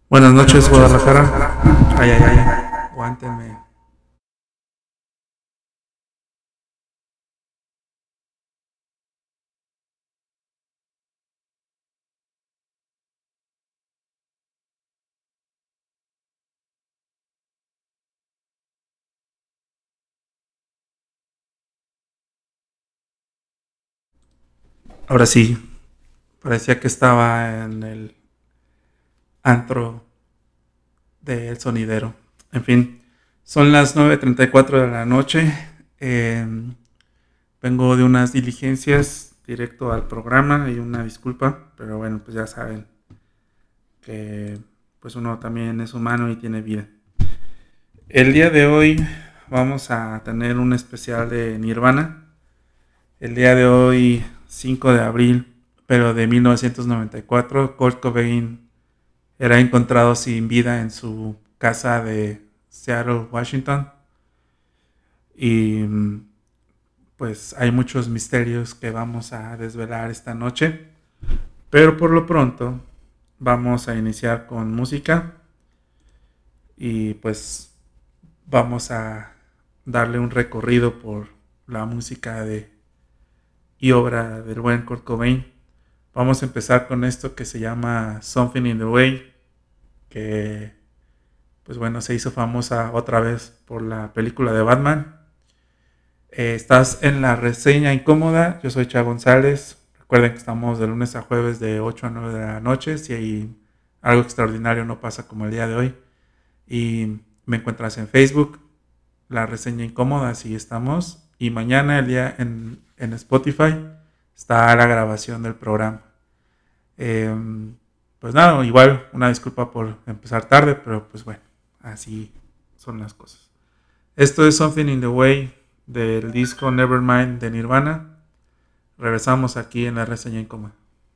Buenas noches, Guadalajara. Ay, ay, ay. Aguántenme. Ahora sí, parecía que estaba en el antro del sonidero. En fin, son las 9:34 de la noche. Eh, Vengo de unas diligencias directo al programa y una disculpa, pero bueno, pues ya saben que pues uno también es humano y tiene vida. El día de hoy vamos a tener un especial de Nirvana. El día de hoy, 5 de abril, pero de 1994, Kurt Cobain era encontrado sin vida en su casa de Seattle, Washington. Y pues hay muchos misterios que vamos a desvelar esta noche. Pero por lo pronto vamos a iniciar con música. Y pues vamos a darle un recorrido por la música y obra del buen Kurt Cobain. Vamos a empezar con esto que se llama Something in the Way, que pues bueno, se hizo famosa otra vez por la película de Batman. Estás en la reseña incómoda, yo soy Cha González. Recuerden que estamos de lunes a jueves de 8 a 9 de la noche, si hay algo extraordinario no pasa como el día de hoy. Y me encuentras en Facebook, la reseña incómoda, así estamos. Y mañana el día en Spotify está la grabación del programa. Eh, pues nada, igual una disculpa por empezar tarde, pero pues bueno, así son las cosas. Esto es Something in the Way del disco Nevermind de Nirvana. Regresamos aquí en la reseña incómoda.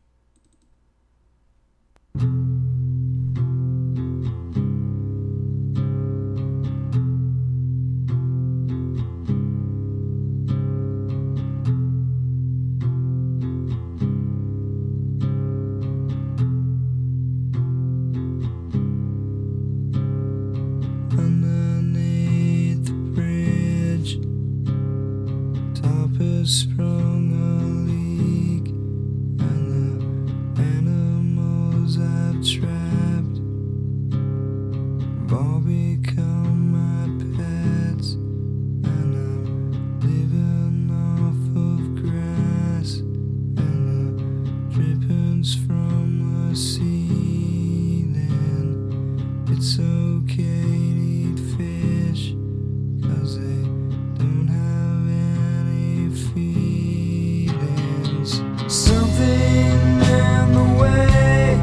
Sprung a leak, and the animals I've trapped have all become my pets, and I'm living off of grass and the drippings from the ceiling. It's okay to eat fish, 'cause they don't have any feelings. Something in the way,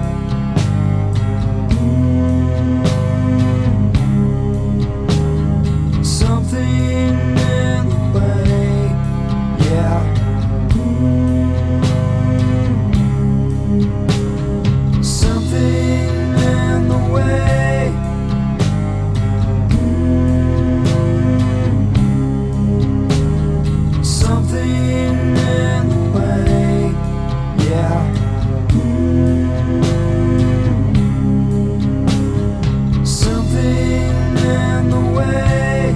something in the way, yeah. Something in the way. Something in the way, yeah. Something in the way.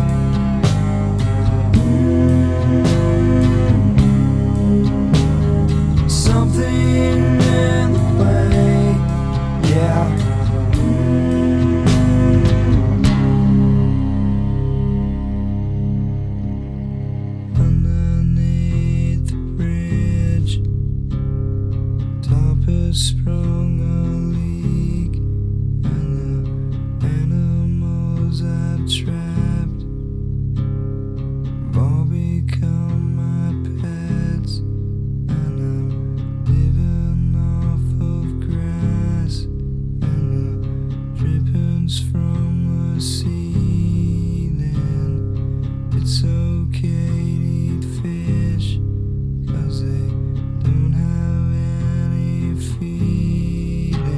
Something in the way, yeah. Underneath the bridge, top has sprung a leak, and the animals I've trapped have all become my pets, and I'm living off of grass and the drippings from the ceiling. It's okay to eat fish, 'cause they don't have any feelings.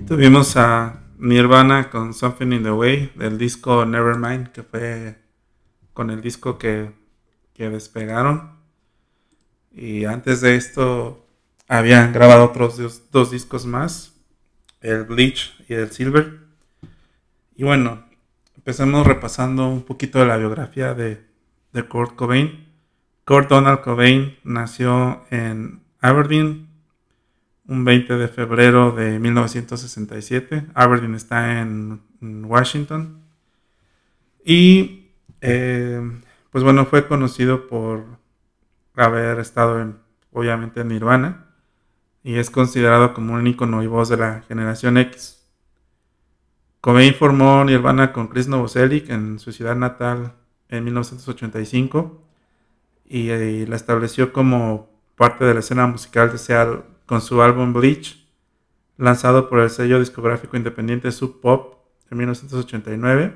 Tuvimos a Nirvana con Something in the Way del disco Nevermind, que fue con el disco que despegaron. Y antes de esto habían grabado otros dos discos más, el Bleach y el Silver. Y bueno, empecemos repasando un poquito de la biografía de Kurt Cobain. Kurt Donald Cobain nació en Aberdeen un 20 de febrero de 1967. Aberdeen está en Washington. Y pues bueno, fue conocido por haber estado obviamente en Nirvana. Y es considerado como un ícono y voz de la generación X. Cobain formó Nirvana con Chris Novoselic en su ciudad natal en 1985. Y la estableció como parte de la escena musical de Seattle con su álbum Bleach, lanzado por el sello discográfico independiente Sub Pop en 1989.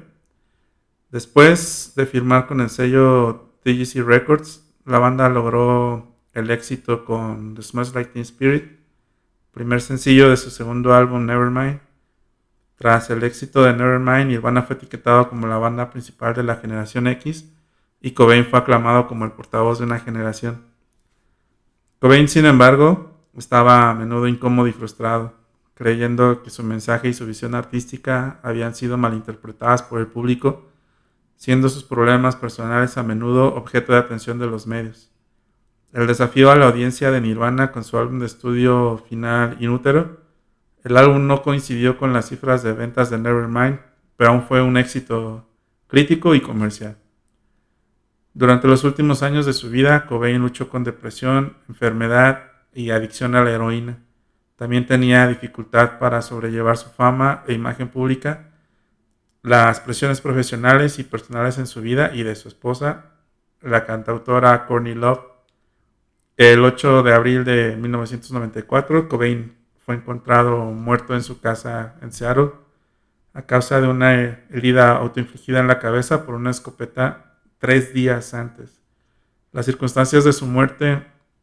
Después de firmar con el sello TGC Records, la banda logró el éxito con The Smells Like Teen Spirit, primer sencillo de su segundo álbum Nevermind. Tras el éxito de Nevermind, Nirvana fue etiquetado como la banda principal de la generación X y Cobain fue aclamado como el portavoz de una generación. Cobain, sin embargo, estaba a menudo incómodo y frustrado, creyendo que su mensaje y su visión artística habían sido malinterpretadas por el público, siendo sus problemas personales a menudo objeto de atención de los medios. El desafío a la audiencia de Nirvana con su álbum de estudio final In Utero. El álbum no coincidió con las cifras de ventas de Nevermind, pero aún fue un éxito crítico y comercial. Durante los últimos años de su vida, Cobain luchó con depresión, enfermedad y adicción a la heroína. También tenía dificultad para sobrellevar su fama e imagen pública, las presiones profesionales y personales en su vida y de su esposa, la cantautora Courtney Love. El 8 de abril de 1994, Cobain fue encontrado muerto en su casa en Seattle a causa de una herida autoinfligida en la cabeza por una escopeta 3 días antes. Las circunstancias de su muerte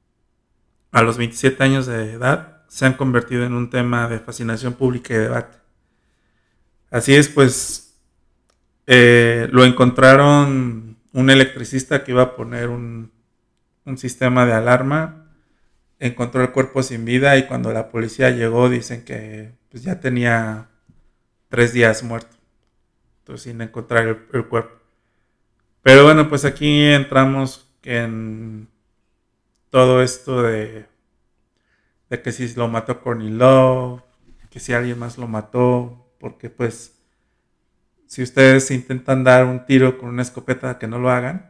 a los 27 años de edad se han convertido en un tema de fascinación pública y debate. Así es, pues lo encontraron un electricista que iba a poner un sistema de alarma, encontró el cuerpo sin vida y cuando la policía llegó dicen que pues, ya tenía 3 días muerto, entonces sin encontrar el cuerpo. Pero bueno, pues aquí entramos en todo esto de que si lo mató Courtney Love, que si alguien más lo mató, porque pues si ustedes intentan dar un tiro con una escopeta, que no lo hagan,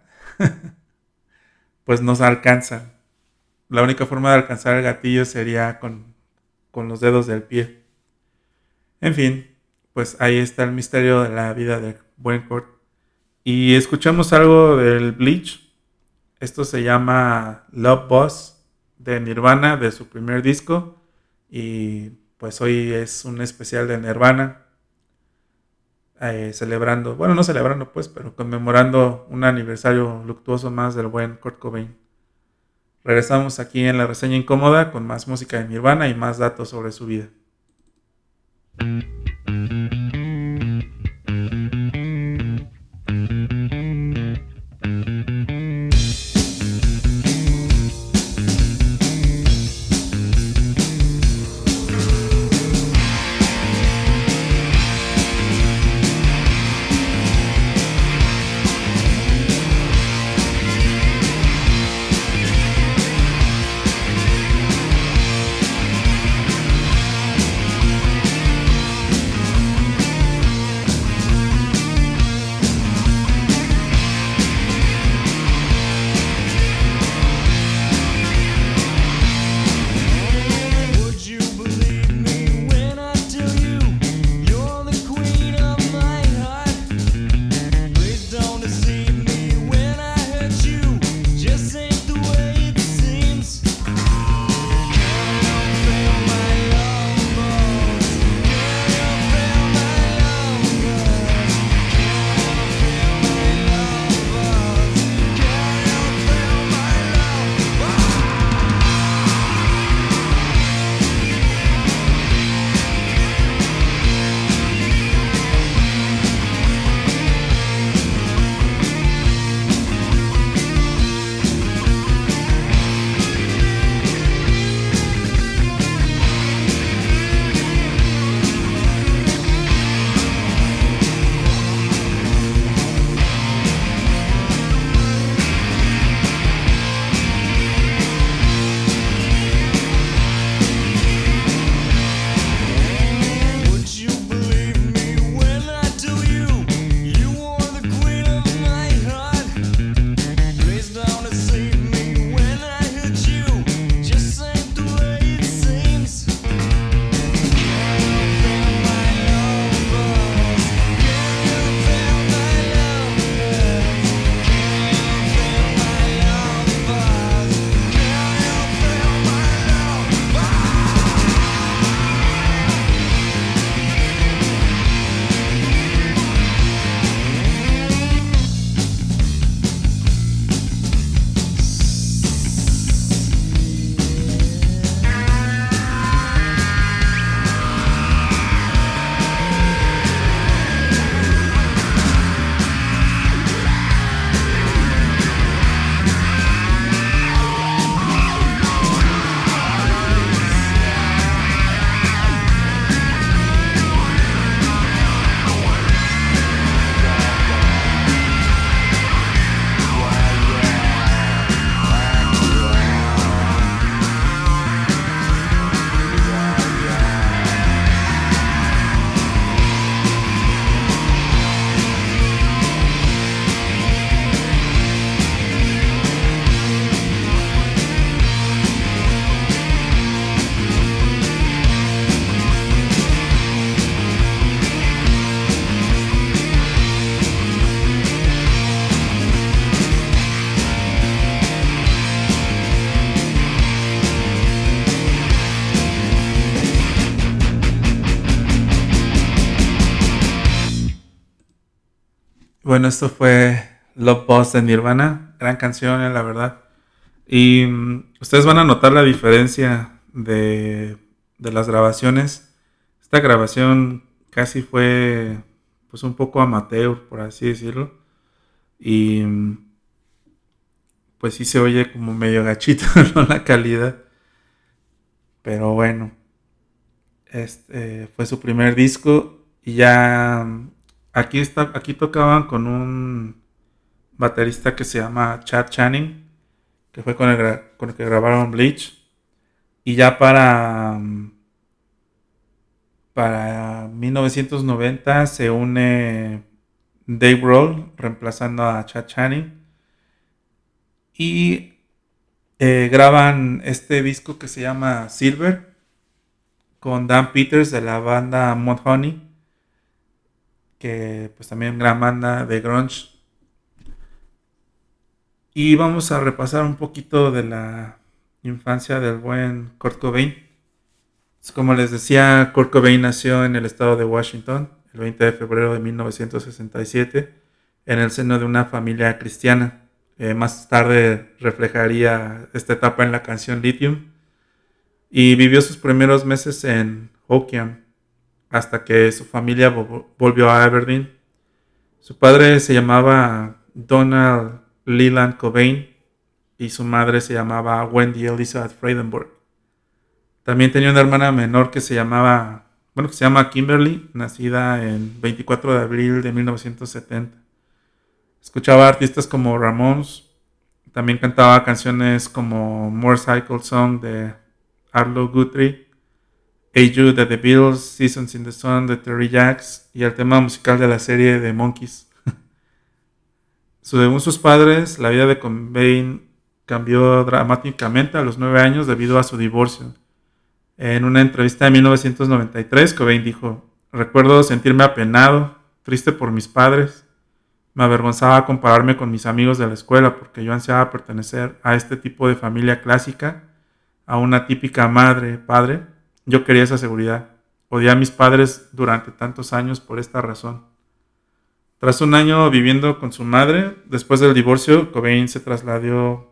pues no se alcanzan. La única forma de alcanzar el gatillo sería con los dedos del pie. En fin, pues ahí está el misterio de la vida de buen Kurt. Y escuchamos algo del Bleach. Esto se llama Love Buzz de Nirvana, de su primer disco. Y pues hoy es un especial de Nirvana. Celebrando, bueno, no celebrando pues, pero conmemorando un aniversario luctuoso más del buen Kurt Cobain. Regresamos aquí en la reseña incómoda con más música de Nirvana y más datos sobre su vida. Bueno, esto fue Love Boss de Nirvana. Gran canción, la verdad. Y ustedes van a notar la diferencia de las grabaciones. Esta grabación casi fue pues un poco amateur, por así decirlo. Y pues sí se oye como medio gachito, ¿no? La calidad. Pero bueno, este fue su primer disco. Y ya aquí tocaban con un baterista que se llama Chad Channing, que fue con el que grabaron Bleach. Y ya para 1990 se une Dave Grohl reemplazando a Chad Channing. Y graban este disco que se llama Silver con Dan Peters de la banda Mudhoney, que pues también gran banda de grunge. Y vamos a repasar un poquito de la infancia del buen Kurt Cobain. Como les decía, Kurt Cobain nació en el estado de Washington el 20 de febrero de 1967 en el seno de una familia cristiana. Más tarde reflejaría esta etapa en la canción Lithium. Y vivió sus primeros meses en Hoquiam hasta que su familia volvió a Aberdeen. Su padre se llamaba Donald Leland Cobain y su madre se llamaba Wendy Elizabeth Frydenberg. También tenía una hermana menor que se llama Kimberly, nacida el 24 de abril de 1970. Escuchaba artistas como Ramones, también cantaba canciones como Motorcycle Song de Arlo Guthrie, Hey Jude de The Beatles, Seasons in the Sun de Terry Jacks y el tema musical de la serie de Monkees. Según sus padres, la vida de Cobain cambió dramáticamente a los 9 años debido a su divorcio. En una entrevista de 1993, Cobain dijo: "Recuerdo sentirme apenado, triste por mis padres. Me avergonzaba compararme con mis amigos de la escuela porque yo ansiaba pertenecer a este tipo de familia clásica, a una típica madre-padre. Yo quería esa seguridad. Odié a mis padres durante tantos años por esta razón". Tras un año viviendo con su madre, después del divorcio, Cobain se trasladó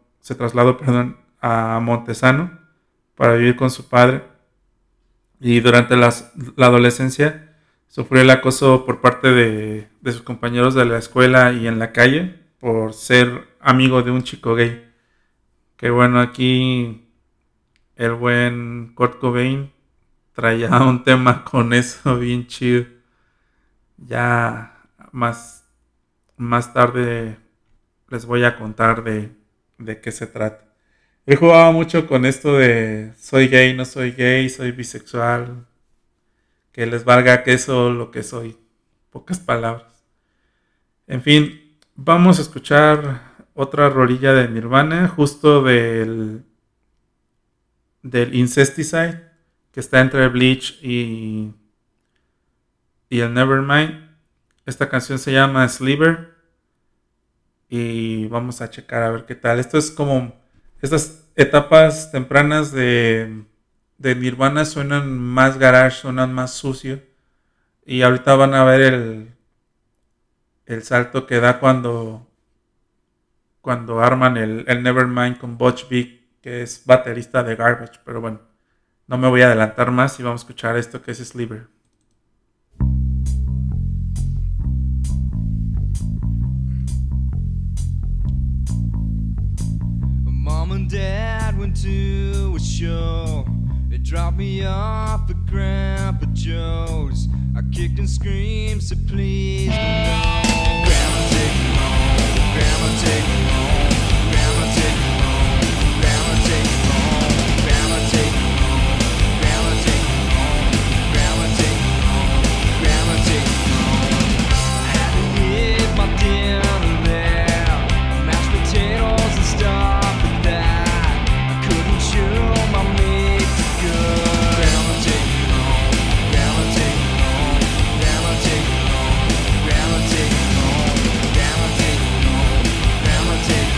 a Montesano para vivir con su padre. Y durante la adolescencia sufrió el acoso por parte de sus compañeros de la escuela y en la calle por ser amigo de un chico gay. Que bueno, aquí el buen Kurt Cobain traía un tema con eso bien chido. Ya más tarde les voy a contar de qué se trata. Él jugaba mucho con esto de soy gay, no soy gay, soy bisexual, que les valga queso lo que soy. Pocas palabras. En fin, vamos a escuchar otra rolilla de Nirvana, justo del Incesticide, que está entre Bleach y el Nevermind. Esta canción se llama Sliver y vamos a checar a ver qué tal. Esto es como estas etapas tempranas de Nirvana suenan más garage, suenan más sucio. Y ahorita van a ver el salto que da cuando arman el Nevermind con Butch Vig, que es baterista de Garbage. Pero bueno, no me voy a adelantar más y vamos a escuchar esto que es Sliver. Mom and Dad went to a show. They dropped me off at Grandpa Joe's. I kicked and screamed, said please no. Grandma take me home, Grandma take me home, Grandma take me home, Grandma take me home, Grandma take me home, Grandma take me home, Grandma take me home, Grandma take me home. I had to eat my dinner there, mashed potatoes and stuff. Grandma take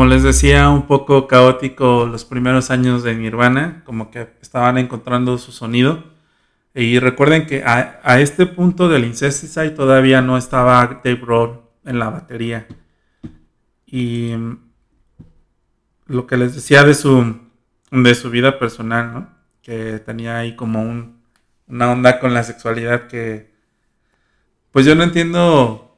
como les decía, un poco caótico los primeros años de Nirvana, como que estaban encontrando su sonido. Y recuerden que a este punto del Incesticide todavía no estaba Dave Grohl en la batería. Y lo que les decía de su vida personal, ¿no? Que tenía ahí como una onda con la sexualidad que, pues yo no entiendo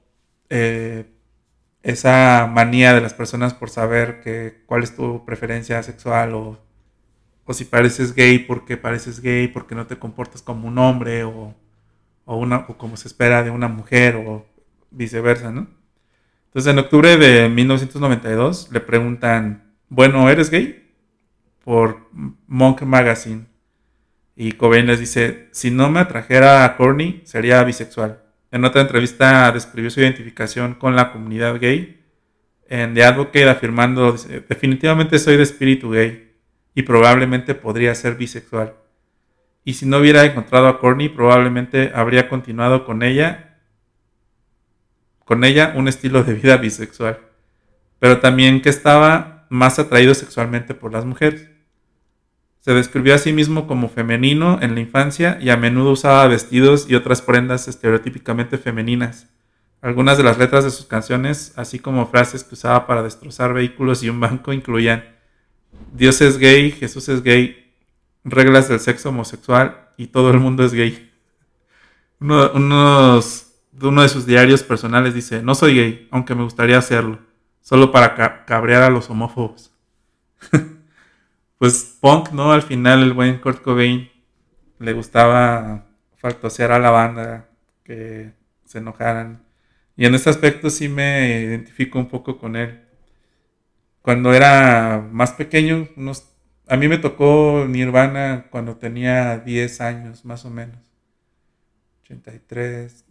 esa manía de las personas por saber cuál es tu preferencia sexual o si pareces gay porque pareces gay, porque no te comportas como un hombre o como se espera de una mujer o viceversa, ¿no? Entonces en octubre de 1992 le preguntan, bueno, ¿eres gay? Por Monk Magazine. Y Cobain les dice, si no me atrajera a Courtney, sería bisexual. En otra entrevista describió su identificación con la comunidad gay en The Advocate afirmando, dice, definitivamente soy de espíritu gay y probablemente podría ser bisexual. Y si no hubiera encontrado a Courtney, probablemente habría continuado con ella un estilo de vida bisexual. Pero también que estaba más atraído sexualmente por las mujeres. Se describió a sí mismo como femenino en la infancia y a menudo usaba vestidos y otras prendas estereotípicamente femeninas. Algunas de las letras de sus canciones, así como frases que usaba para destrozar vehículos y un banco, incluían Dios es gay, Jesús es gay, reglas del sexo homosexual y todo el mundo es gay. Uno de sus diarios personales dice, no soy gay, aunque me gustaría hacerlo, solo para cabrear a los homófobos. Pues punk, ¿no? Al final el buen Kurt Cobain le gustaba faltosear a la banda, que se enojaran. Y en este aspecto sí me identifico un poco con él. Cuando era más pequeño, a mí me tocó Nirvana cuando tenía 10 años, más o menos. 83,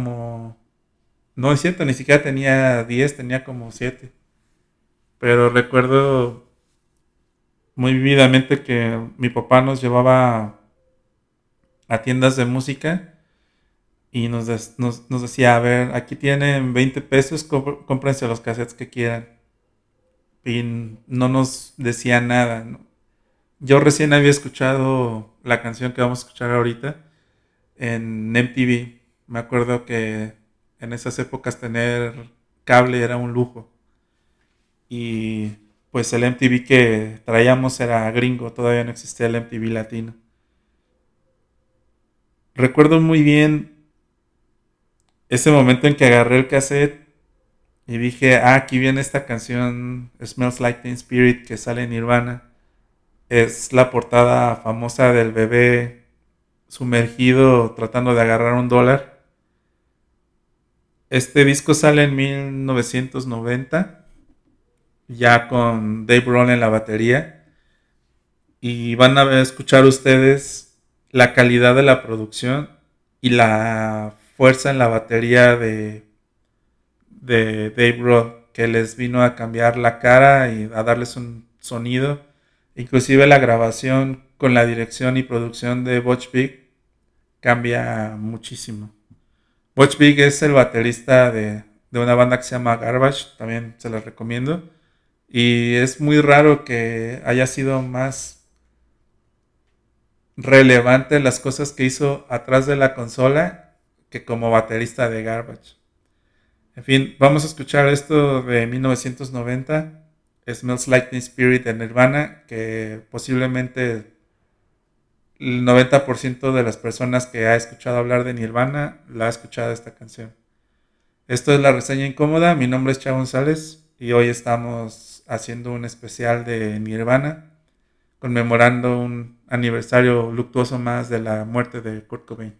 no es cierto, ni siquiera tenía 10, tenía como 7. Pero recuerdo muy vividamente que mi papá nos llevaba a tiendas de música y nos decía, a ver, aquí tienen 20 pesos, cómprense los cassettes que quieran. Y no nos decía nada, ¿no? Yo recién había escuchado la canción que vamos a escuchar ahorita en MTV. Me acuerdo que en esas épocas tener cable era un lujo. Y pues el MTV que traíamos era gringo, todavía no existía el MTV latino. Recuerdo muy bien ese momento en que agarré el cassette y dije, aquí viene esta canción Smells Like Teen Spirit que sale en Nirvana. Es la portada famosa del bebé sumergido tratando de agarrar $1. Este disco sale en 1990, ya con Dave Grohl en la batería. Y van a escuchar ustedes la calidad de la producción y la fuerza en la batería de Dave Grohl, que les vino a cambiar la cara y a darles un sonido. Inclusive la grabación con la dirección y producción de Butch Vig cambia muchísimo. Butch Vig es el baterista de una banda que se llama Garbage, también se los recomiendo. Y es muy raro que haya sido más relevante las cosas que hizo atrás de la consola que como baterista de Garbage. En fin, vamos a escuchar esto de 1990, Smells Like Teen Spirit de Nirvana, que posiblemente el 90% de las personas que ha escuchado hablar de Nirvana la ha escuchado esta canción. Esto es La Reseña Incómoda, mi nombre es Chavo González y hoy estamos haciendo un especial de Nirvana, conmemorando un aniversario luctuoso más de la muerte de Kurt Cobain.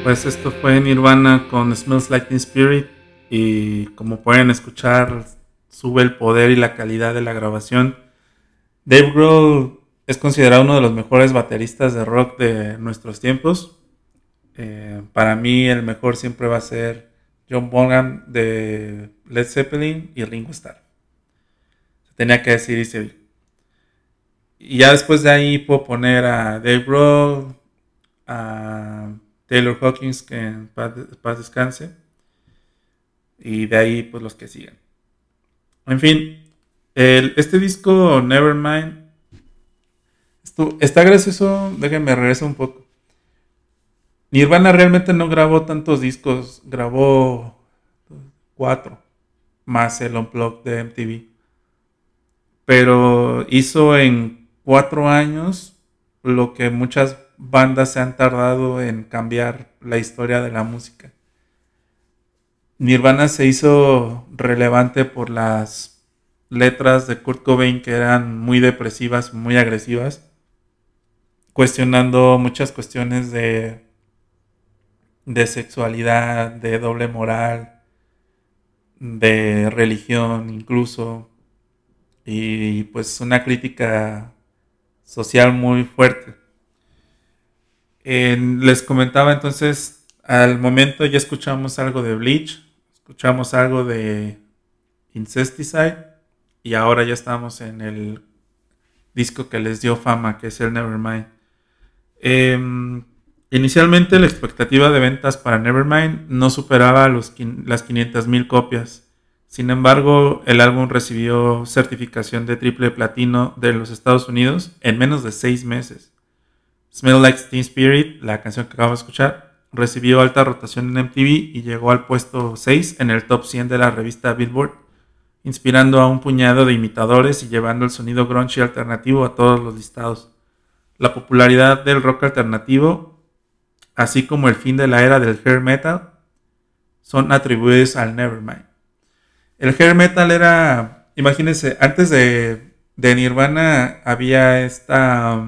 Pues esto fue Nirvana con Smells Like Teen Spirit, y como pueden escuchar sube el poder y la calidad de la grabación. Dave Grohl es considerado uno de los mejores bateristas de rock de nuestros tiempos. Para mí el mejor siempre va a ser John Bonham de Led Zeppelin y Ringo Starr. Tenía que decir y se vio. Y ya después de ahí puedo poner a Dave Grohl, a Taylor Hawkins, que en paz descanse, y de ahí pues los que sigan. En fin, este disco Nevermind está gracioso. Déjenme regresar un poco. Nirvana realmente no grabó tantos discos, grabó 4 más el Unplugged de MTV, pero hizo en 4 años lo que muchas bandas se han tardado en cambiar la historia de la música. Nirvana se hizo relevante por las letras de Kurt Cobain, que eran muy depresivas, muy agresivas, cuestionando muchas cuestiones de sexualidad, de doble moral, de religión incluso, y pues una crítica social muy fuerte. Les comentaba entonces, al momento ya escuchamos algo de Bleach, escuchamos algo de Incesticide, y ahora ya estamos en el disco que les dio fama, que es el Nevermind. Inicialmente la expectativa de ventas para Nevermind no superaba las 500,000 copias. Sin embargo, el álbum recibió certificación de triple platino de los Estados Unidos en menos de 6 meses. Smell Like Teen Spirit, la canción que acabo de escuchar, recibió alta rotación en MTV y llegó al puesto 6 en el top 100 de la revista Billboard, inspirando a un puñado de imitadores y llevando el sonido grunge y alternativo a todos los listados. La popularidad del rock alternativo, así como el fin de la era del hair metal, son atribuidos al Nevermind. El hair metal era, imagínense, antes de Nirvana había esta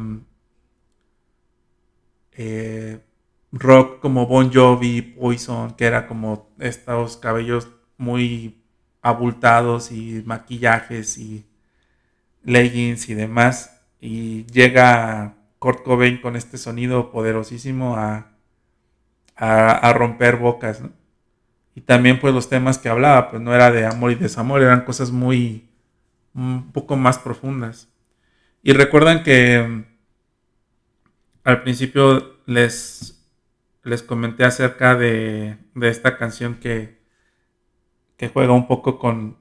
rock como Bon Jovi, Poison, que era como estos cabellos muy abultados y maquillajes y leggings y demás, y llega Kurt Cobain con este sonido poderosísimo a romper bocas, ¿no? Y también pues los temas que hablaba pues no era de amor y desamor, eran cosas un poco más profundas. Y recuerdan que al principio les comenté acerca de esta canción que juega un poco con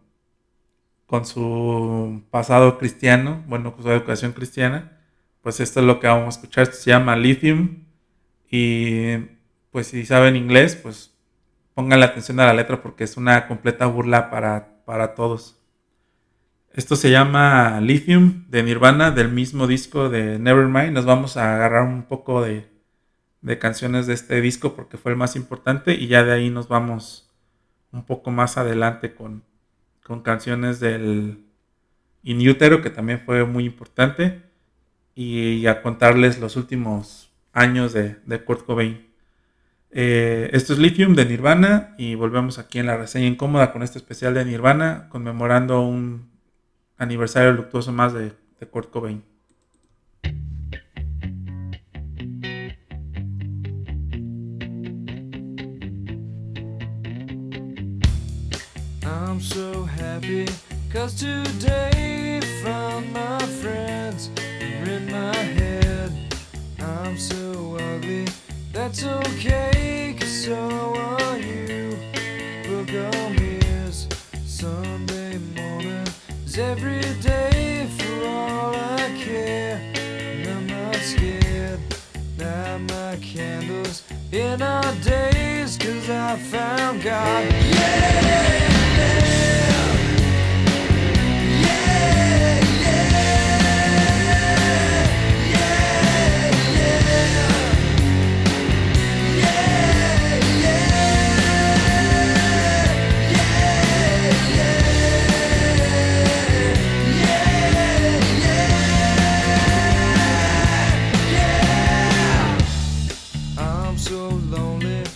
su pasado cristiano, bueno, con su educación cristiana. Pues esto es lo que vamos a escuchar. Esto se llama Lithium, y pues si saben inglés, pues pongan la atención a la letra porque es una completa burla para todos. Esto se llama Lithium de Nirvana, del mismo disco de Nevermind. Nos vamos a agarrar un poco de canciones de este disco porque fue el más importante, y ya de ahí nos vamos un poco más adelante con canciones del In Utero, que también fue muy importante, y a contarles los últimos años de Kurt Cobain. Esto es Lithium de Nirvana, y volvemos aquí en la reseña incómoda con este especial de Nirvana, conmemorando un aniversario luctuoso más de Kurt Cobain. I'm so happy, 'cause today found my friends are in my head. I'm so ugly, that's okay, 'cause so are you. Book on mirrors, Sunday morning is every day for all I care. And I'm not scared, light my candles in our days, 'cause I found God. Yeah! I'm so lonely,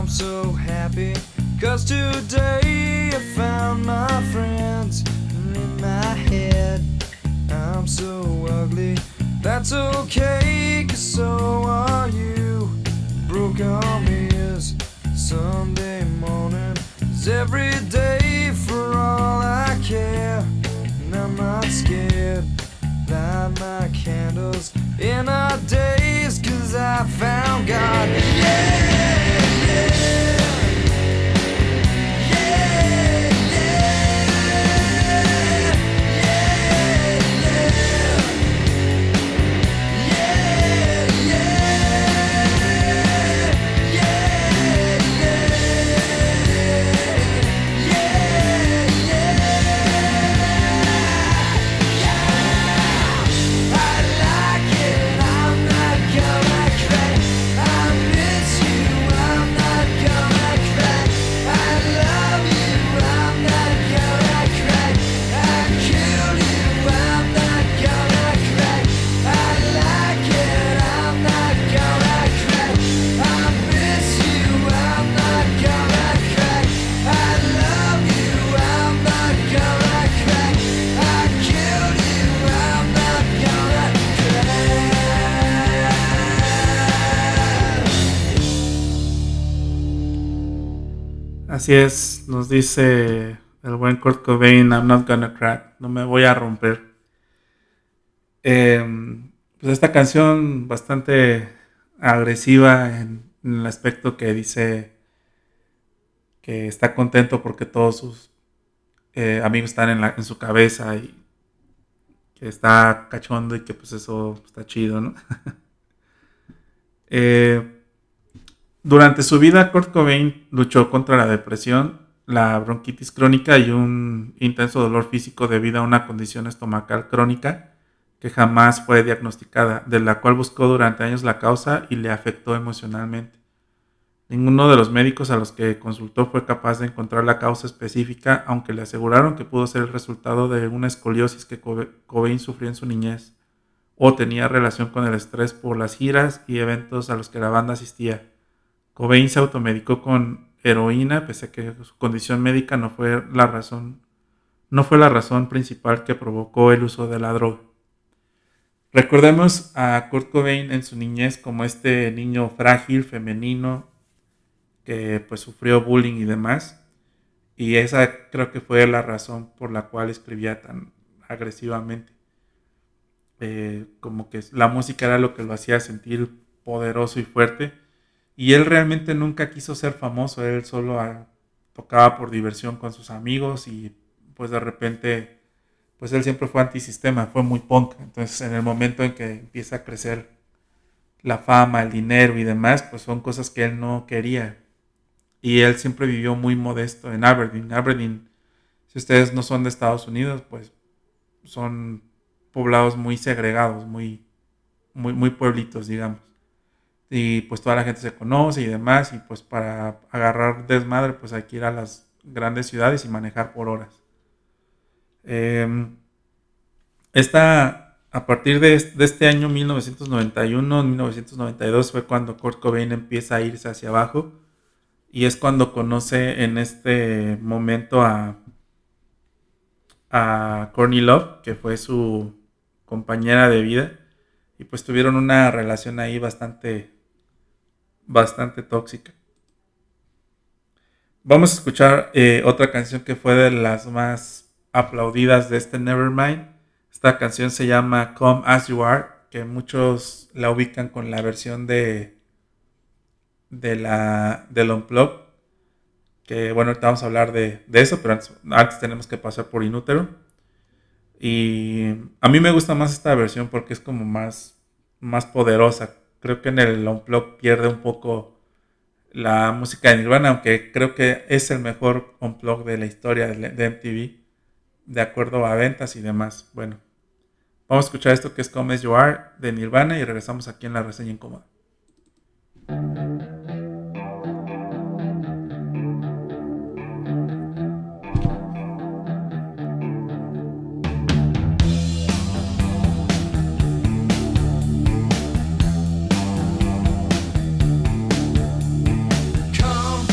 I'm so happy, 'cause today I found my friends. And in my head, I'm so ugly. That's okay, 'cause so are you. Broke arm is Sunday morning, is every day for all I care. And I'm not scared, light my candles in our days, 'cause I found God. Yeah, yeah. Así es, nos dice el buen Kurt Cobain, I'm not gonna crack, no me voy a romper. Pues esta canción bastante agresiva en el aspecto que dice que está contento porque todos sus amigos están en su cabeza y que está cachondo y que pues eso está chido, ¿no? Durante su vida, Kurt Cobain luchó contra la depresión, la bronquitis crónica y un intenso dolor físico debido a una condición estomacal crónica que jamás fue diagnosticada, de la cual buscó durante años la causa y le afectó emocionalmente. Ninguno de los médicos a los que consultó fue capaz de encontrar la causa específica, aunque le aseguraron que pudo ser el resultado de una escoliosis que Cobain sufrió en su niñez, o tenía relación con el estrés por las giras y eventos a los que la banda asistía. Cobain se automedicó con heroína, pese a que su condición médica no fue la razón principal que provocó el uso de la droga. Recordemos a Kurt Cobain en su niñez como este niño frágil, femenino, que pues sufrió bullying y demás. Y esa creo que fue la razón por la cual escribía tan agresivamente. Como que la música era lo que lo hacía sentir poderoso y fuerte. Y él realmente nunca quiso ser famoso, él solo tocaba por diversión con sus amigos y pues de repente, pues él siempre fue antisistema, fue muy punk. Entonces en el momento en que empieza a crecer la fama, el dinero y demás, pues son cosas que él no quería. Y él siempre vivió muy modesto en Aberdeen. Aberdeen, si ustedes no son de Estados Unidos, pues son poblados muy segregados, muy pueblitos, digamos. Y pues toda la gente se conoce y demás, y pues para agarrar desmadre pues hay que ir a las grandes ciudades y manejar por horas. A partir de este año 1991-1992 fue cuando Kurt Cobain empieza a irse hacia abajo, y es cuando conoce en este momento a Courtney Love, que fue su compañera de vida, y pues tuvieron una relación ahí bastante tóxica. Vamos a escuchar otra canción que fue de las más aplaudidas de este Nevermind. Esta canción se llama Come As You Are, que muchos la ubican con la versión del Unplugged, que bueno, ahorita vamos a hablar de eso, pero antes tenemos que pasar por Inútero. Y a mí me gusta más esta versión porque es como más poderosa. Creo que en el Unplugged pierde un poco la música de Nirvana, aunque creo que es el mejor Unplugged de la historia de MTV, de acuerdo a ventas y demás. Bueno, vamos a escuchar esto que es Come As You Are de Nirvana y regresamos aquí en la reseña incómoda. Come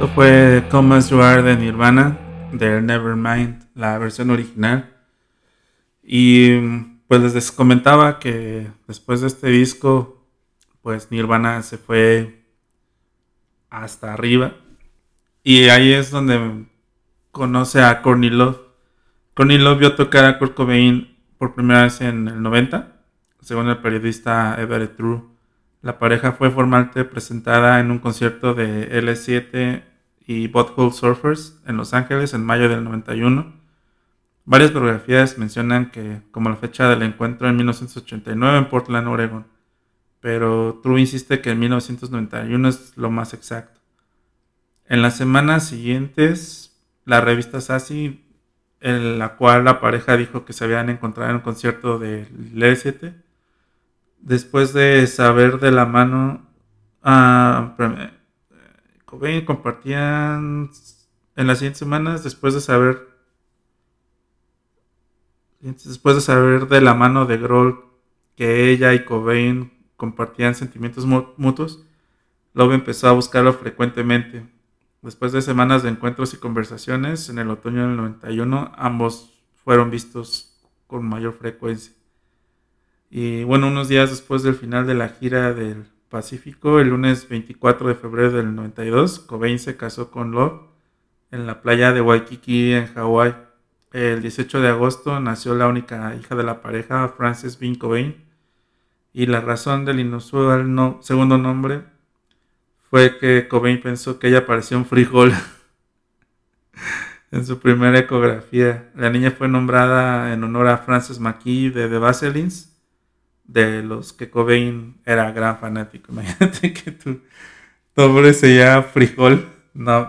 Esto fue Come As You Are de Nirvana, de Nevermind, la versión original. Y pues les comentaba que después de este disco, pues Nirvana se fue hasta arriba. Y ahí es donde conoce a Courtney Love. Courtney Love vio tocar a Kurt Cobain por primera vez en el 90, según el periodista Everett True. La pareja fue formalmente presentada en un concierto de L7 y Butthole Surfers en Los Ángeles en mayo del 91. Varias biografías mencionan que como la fecha del encuentro en 1989 en Portland, Oregon, pero True insiste que en 1991 es lo más exacto. En las semanas siguientes, la revista Sassy, en la cual la pareja dijo que se habían encontrado en un concierto de L7, después de saber de la mano, Cobain compartían en las siguientes semanas, después de saber de la mano de Grohl que ella y Cobain compartían sentimientos mutuos, Love empezó a buscarlo frecuentemente. Después de semanas de encuentros y conversaciones, en el otoño del 91, ambos fueron vistos con mayor frecuencia. Y bueno, unos días después del final de la gira del Pacífico, el lunes 24 de febrero del 92, Cobain se casó con Love en la playa de Waikiki, en Hawái. El 18 de agosto nació la única hija de la pareja, Frances Bean Cobain, y la razón del inusual segundo nombre fue que Cobain pensó que ella parecía un frijol en su primera ecografía. La niña fue nombrada en honor a Frances McKee de The Baselines, de los que Cobain era gran fanático. Imagínate que tu nombre se llama frijol. No,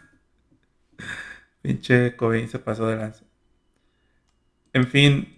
pinche Cobain se pasó de lanza. En fin,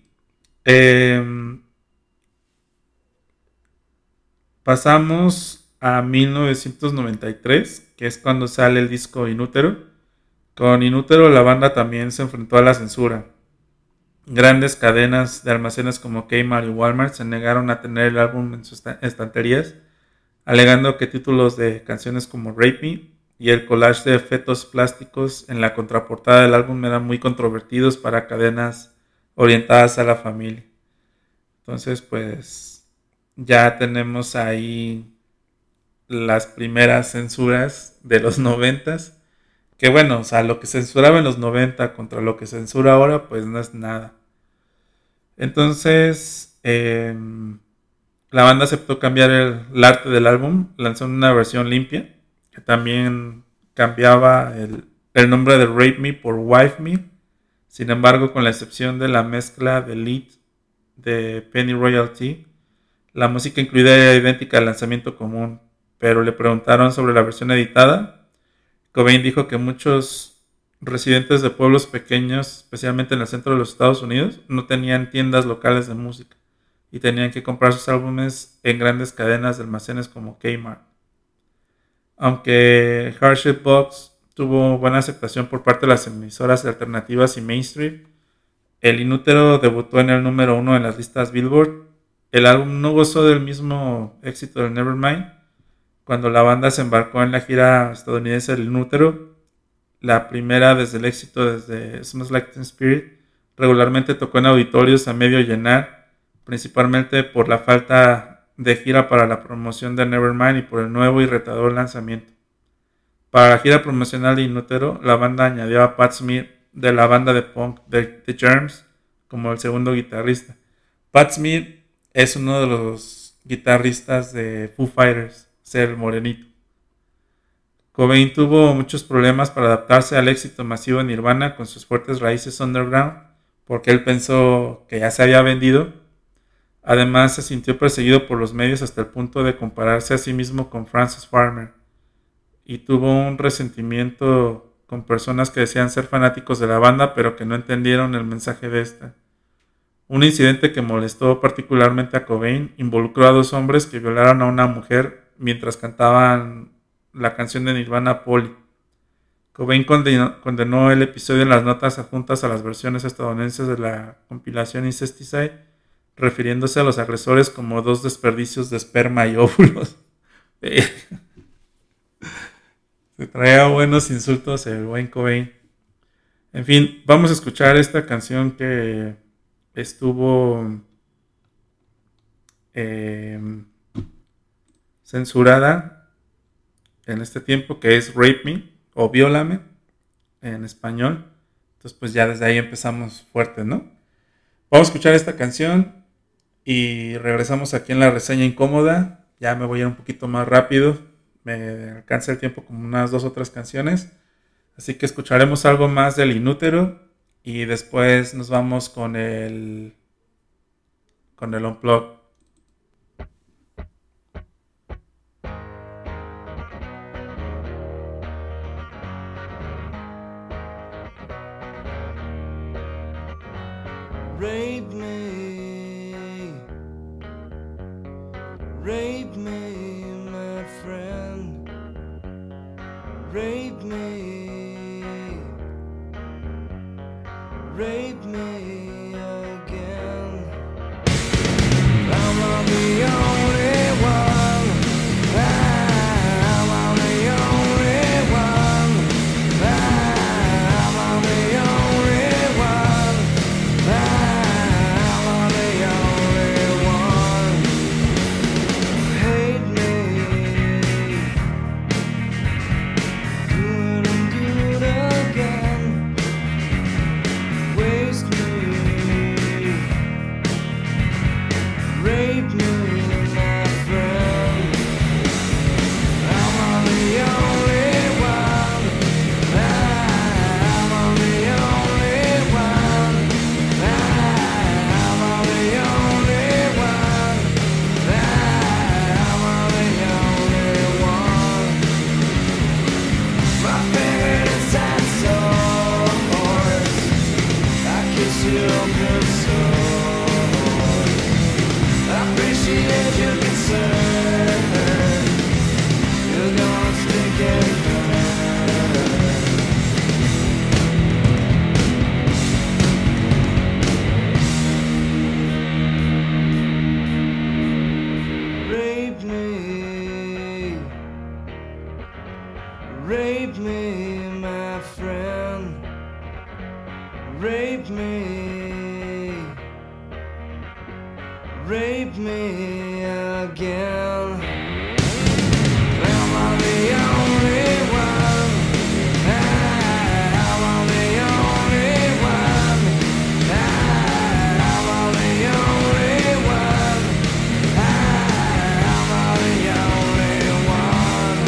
pasamos a 1993, que es cuando sale el disco In Utero. Con In Utero la banda también se enfrentó a la censura. Grandes cadenas de almacenes como Kmart y Walmart se negaron a tener el álbum en sus estanterías, alegando que títulos de canciones como Rape Me y el collage de fetos plásticos en la contraportada del álbum eran muy controvertidos para cadenas orientadas a la familia. Entonces, pues ya tenemos ahí las primeras censuras de los 90s. Que bueno, o sea, lo que censuraba en los 90 contra lo que censura ahora, pues no es nada. Entonces, la banda aceptó cambiar el arte del álbum, lanzó una versión limpia, que también cambiaba el nombre de Rape Me por Wife Me. Sin embargo, con la excepción de la mezcla de lead de Penny Royalty, la música incluida era idéntica al lanzamiento común, pero le preguntaron sobre la versión editada. Cobain dijo que muchos residentes de pueblos pequeños, especialmente en el centro de los Estados Unidos, no tenían tiendas locales de música y tenían que comprar sus álbumes en grandes cadenas de almacenes como Kmart. Aunque Hardship Box tuvo buena aceptación por parte de las emisoras alternativas y mainstream, el In Utero debutó en el número 1 en las listas Billboard. El álbum no gozó del mismo éxito del Nevermind. Cuando la banda se embarcó en la gira estadounidense del In Utero, la primera desde el éxito desde Smells Like Teen Spirit, regularmente tocó en auditorios a medio llenar, principalmente por la falta de gira para la promoción de Nevermind y por el nuevo y retador lanzamiento. Para la gira promocional de In Utero, la banda añadió a Pat Smear de la banda de punk The Germs como el segundo guitarrista. Pat Smear es uno de los guitarristas de Foo Fighters, el morenito. Cobain tuvo muchos problemas para adaptarse al éxito masivo de Nirvana con sus fuertes raíces underground, porque él pensó que ya se había vendido. Además, se sintió perseguido por los medios hasta el punto de compararse a sí mismo con Frances Farmer, y tuvo un resentimiento con personas que decían ser fanáticos de la banda, pero que no entendieron el mensaje de esta. Un incidente que molestó particularmente a Cobain involucró a 2 hombres que violaron a una mujer mientras cantaban la canción de Nirvana Polly. Cobain condenó el episodio en las notas adjuntas a las versiones estadounidenses de la compilación Incesticide, refiriéndose a los agresores como 2 desperdicios de esperma y óvulos. Se traía buenos insultos el buen Cobain. En fin, vamos a escuchar esta canción que estuvo eh, censurada en este tiempo, que es Rape Me o Viólame en español. Entonces pues ya desde ahí empezamos fuerte, ¿no? Vamos a escuchar esta canción y regresamos aquí en la reseña incómoda. Ya me voy a ir un poquito más rápido. Me alcanza el tiempo como unas 2 o 3 canciones. Así que escucharemos algo más del Inútero y después nos vamos con el Unplugged. Rape me, rape me, my friend. Rape me, rape me again. I'm not the only one. I'm not the only one. I'm not the only one. I'm not the only one. Hate me, do it and do it again. Waste me, rape me, my friend. I'm on the only one. I'm on the only one. I'm on the only one. I'm on the only one. My favorite is that source. I kiss you open source. I appreciate your concern. You're gonna stick and rape me, my friend. Rape me again. Am I the only one? Am I the only one? Am I the only one? Am I the only one?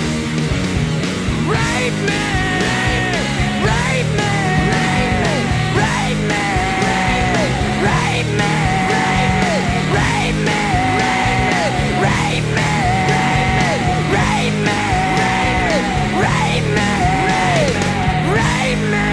Rape me! Rape me! Rape me! Rape me! Rape me! Rape me! Rape me! Rape me! Rape me!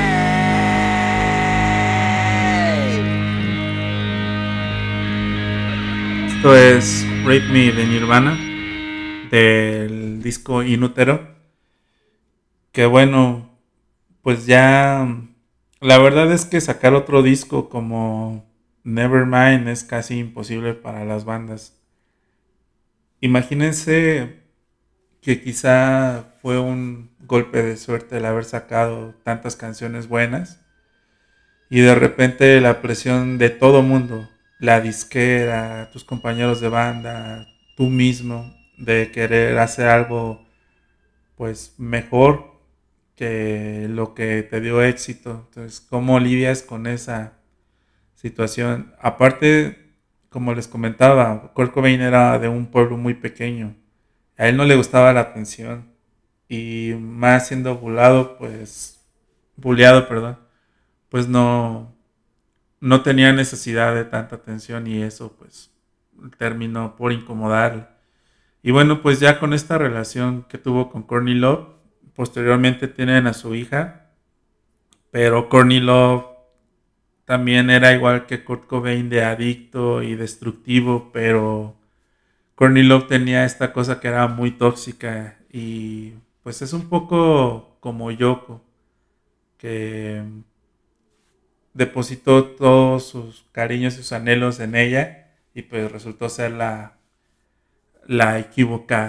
Esto es Rape Me de Nirvana, del disco Inútero. Que bueno, pues ya la verdad es que sacar otro disco como Nevermind es casi imposible para las bandas. Imagínense que quizá fue un golpe de suerte el haber sacado tantas canciones buenas y de repente la presión de todo mundo, la disquera, tus compañeros de banda, tú mismo, de querer hacer algo pues mejor que lo que te dio éxito. Entonces, ¿cómo lidias con esa situación? Aparte, como les comentaba, Kurt Cobain era de un pueblo muy pequeño. A él no le gustaba la atención. Y más siendo bulleado, perdón, pues no tenía necesidad de tanta atención y eso pues terminó por incomodarle. Y bueno, pues ya con esta relación que tuvo con Courtney Love, posteriormente tienen a su hija, pero Courtney Love también era igual que Kurt Cobain de adicto y destructivo, pero Courtney Love tenía esta cosa que era muy tóxica y pues es un poco como Yoko, que depositó todos sus cariños y sus anhelos en ella y pues resultó ser la equivocada.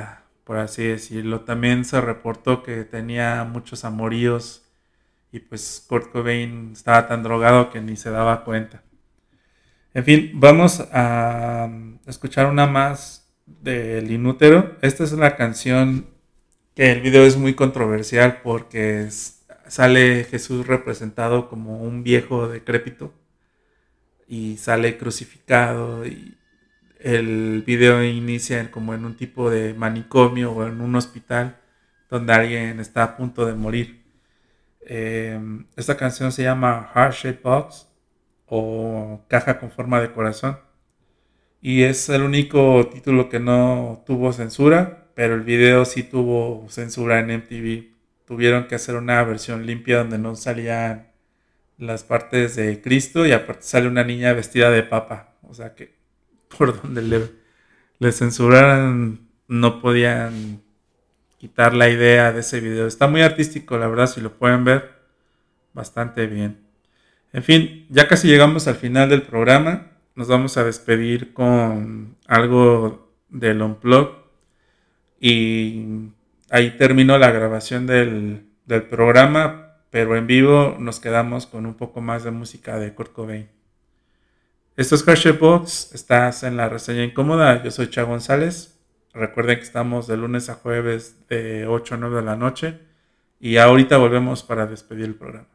por así decirlo. También se reportó que tenía muchos amoríos y pues Kurt Cobain estaba tan drogado que ni se daba cuenta. En fin, vamos a escuchar una más del Inútero. Esta es una canción que el video es muy controversial porque sale Jesús representado como un viejo decrépito y sale crucificado y el video inicia como en un tipo de manicomio o en un hospital donde alguien está a punto de morir. Esta canción se llama Heart Shaped Box o Caja con forma de corazón y es el único título que no tuvo censura, pero el video sí tuvo censura en MTV. Tuvieron que hacer una versión limpia donde no salían las partes de Cristo y aparte sale una niña vestida de papa, o sea que por donde le censuraran no podían quitar la idea de ese video. Está muy artístico, la verdad, si lo pueden ver, bastante bien. En fin, ya casi llegamos al final del programa. Nos vamos a despedir con algo del Unplugged y ahí terminó la grabación del programa, pero en vivo nos quedamos con un poco más de música de Kurt Cobain. Esto es Heart Box, estás en la reseña incómoda, yo soy Cha González. Recuerden que estamos de lunes a jueves de 8 a 9 de la noche y ahorita volvemos para despedir el programa.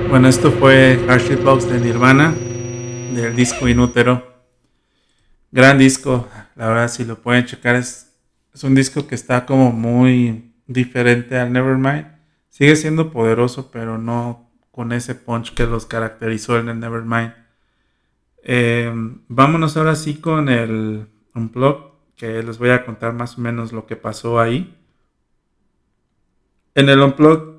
Bueno, esto fue Hardship Box de Nirvana, del disco Inútero. Gran disco, la verdad, si lo pueden checar, es un disco que está como muy diferente al Nevermind. Sigue siendo poderoso, pero no con ese punch que los caracterizó en el Nevermind. Vámonos ahora sí con el Unplugged, que les voy a contar más o menos lo que pasó ahí. En el Unplugged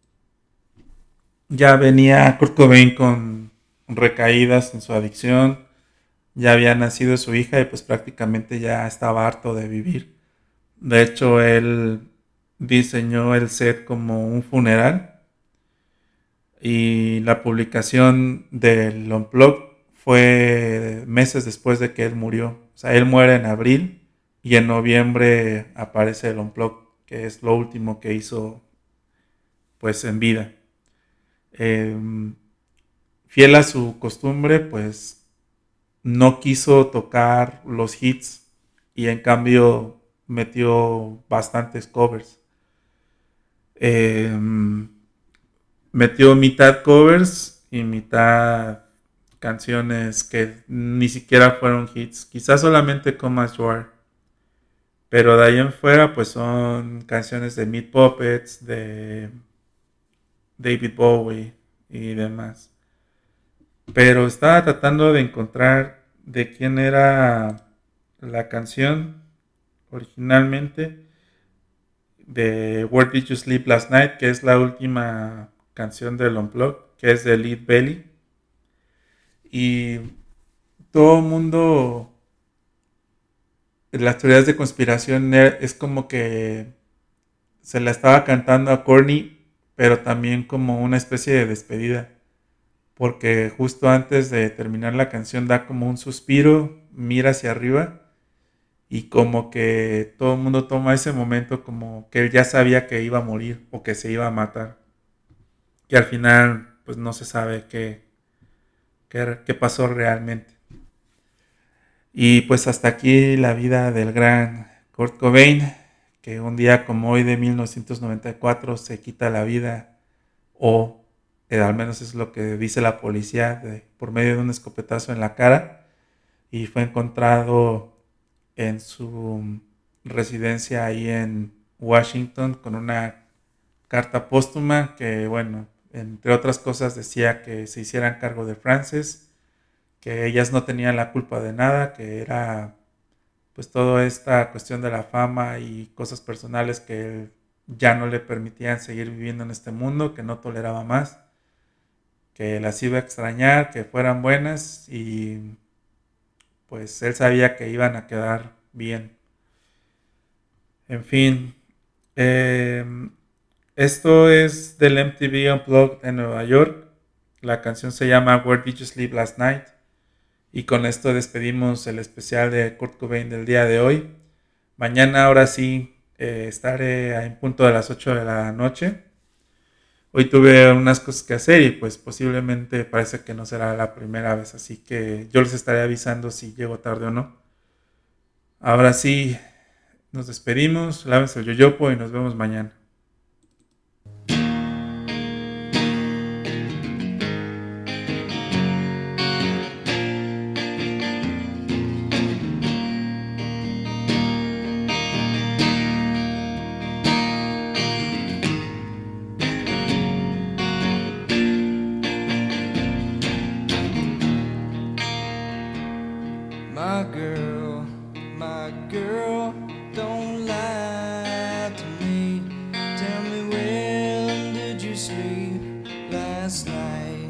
ya venía Kurt Cobain con recaídas en su adicción. Ya había nacido su hija y pues prácticamente ya estaba harto de vivir. De hecho, él diseñó el set como un funeral y la publicación del Unplugged fue meses después de que él murió. O sea, él muere en abril y en noviembre aparece el Unplugged, que es lo último que hizo pues en vida. Fiel a su costumbre, pues no quiso tocar los hits y en cambio metió bastantes covers. Metió mitad covers y mitad canciones que ni siquiera fueron hits. Quizás solamente Come As You Are. Pero de ahí en fuera pues son canciones de Meat Puppets, de David Bowie y demás. Pero estaba tratando de encontrar de quién era la canción originalmente, de Where Did You Sleep Last Night, que es la última canción del Unplugged, que es de Lead Belly. Y todo el mundo, las teorías de conspiración es como que se la estaba cantando a Courtney, pero también como una especie de despedida. Porque justo antes de terminar la canción da como un suspiro, mira hacia arriba y como que todo el mundo toma ese momento como que él ya sabía que iba a morir o que se iba a matar. Y al final pues no se sabe qué pasó realmente. Y pues hasta aquí la vida del gran Kurt Cobain, que un día como hoy de 1994 se quita la vida, o al menos es lo que dice la policía, por medio de un escopetazo en la cara, y fue encontrado en su residencia ahí en Washington con una carta póstuma que, bueno, entre otras cosas decía que se hicieran cargo de Frances, que ellas no tenían la culpa de nada, que era pues toda esta cuestión de la fama y cosas personales que ya no le permitían seguir viviendo en este mundo, que no toleraba más, que las iba a extrañar, que fueran buenas y pues él sabía que iban a quedar bien. En fin, esto es del MTV Unplugged en Nueva York. La canción se llama Where Did You Sleep Last Night? Y con esto despedimos el especial de Kurt Cobain del día de hoy. Mañana ahora sí estaré en punto de las 8 de la noche. Hoy tuve unas cosas que hacer y pues posiblemente parece que no será la primera vez. Así que yo les estaré avisando si llego tarde o no. Ahora sí, nos despedimos. Lávense el yoyopo y nos vemos mañana. My girl, don't lie to me. Tell me, when did you sleep last night?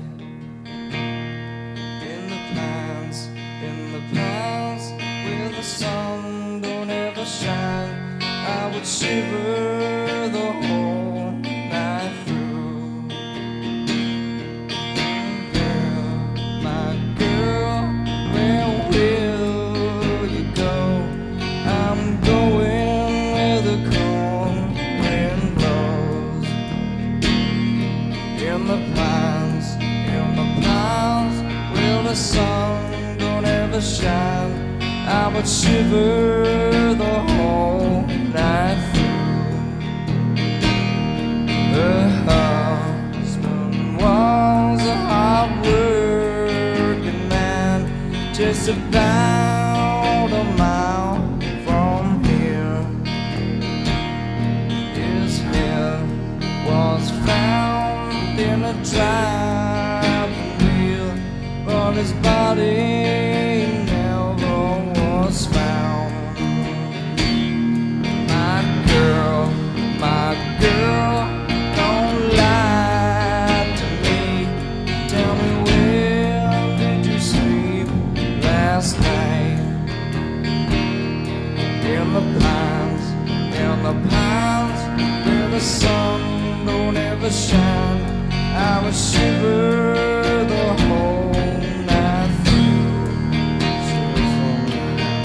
In the pines, where the sun don't ever shine, I would shiver the whole night through. Girl, my girl, where will you go? I'm going where the cold wind blows. In the pines, where the sun don't ever shine, I would shiver the whole night through. Her husband was the pines where the sun don't ever shine, I would shiver the whole night through. Shiver for me.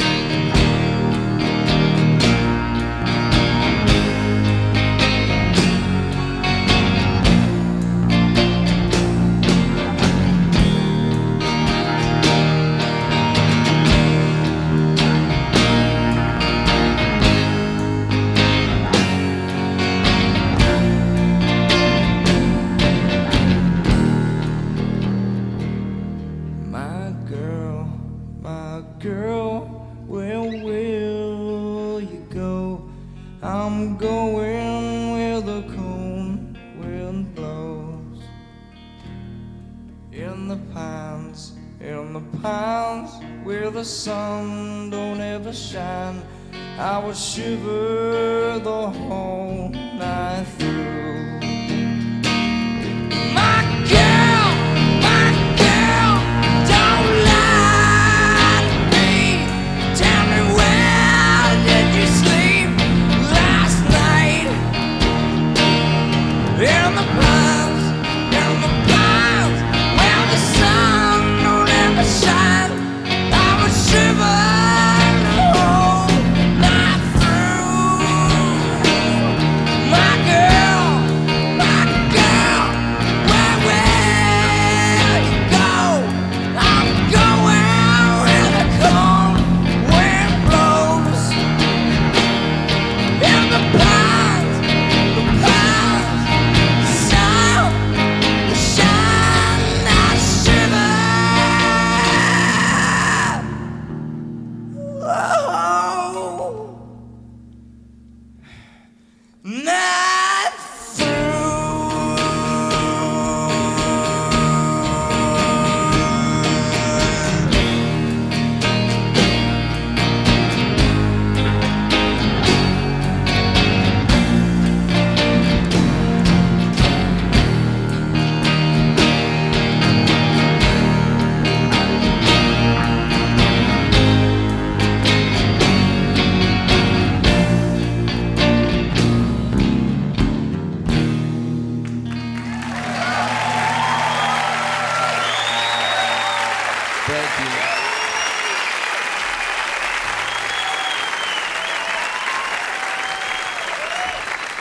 My girl, where will you go? I'm going where the cold wind blows. In the pines where the sun don't ever shine, I would shiver the whole night through.